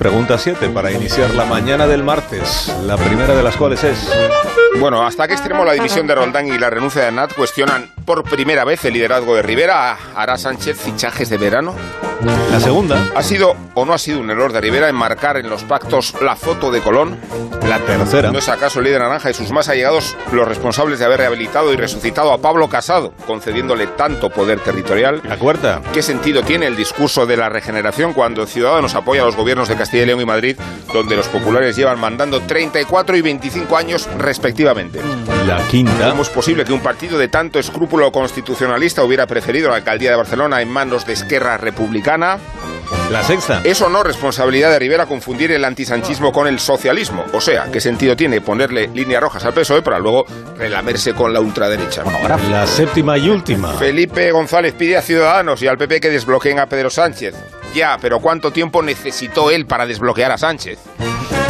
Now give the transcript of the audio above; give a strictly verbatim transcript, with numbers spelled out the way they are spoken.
Pregunta siete para iniciar la mañana del martes, la primera de las cuales es... Bueno, ¿hasta qué extremo la dimisión de Roldán y la renuncia de Aznar cuestionan por primera vez el liderazgo de Rivera? ¿Hará Sánchez fichajes de verano? La segunda. ¿Ha sido o no ha sido un error de Rivera enmarcar en los pactos la foto de Colón? La tercera. ¿No es acaso el líder naranja y sus más allegados los responsables de haber rehabilitado y resucitado a Pablo Casado, concediéndole tanto poder territorial? La cuarta. ¿Qué sentido tiene el discurso de la regeneración cuando Ciudadanos apoya a los gobiernos de Castilla y León y Madrid, donde los populares llevan mandando treinta y cuatro y veinticinco años respectivamente? La quinta. ¿Cómo es posible que un partido de tanto escrúpulo constitucionalista hubiera preferido la alcaldía de Barcelona en manos de Esquerra Republicana? La sexta. ¿Es o no responsabilidad de Rivera confundir el antisanchismo con el socialismo? O sea, ¿qué sentido tiene ponerle líneas rojas al P S O E para luego relamerse con la ultraderecha? La séptima y última. Felipe González pide a Ciudadanos y al P P que desbloqueen a Pedro Sánchez. Ya, pero ¿cuánto tiempo necesitó él para desbloquear a Sánchez?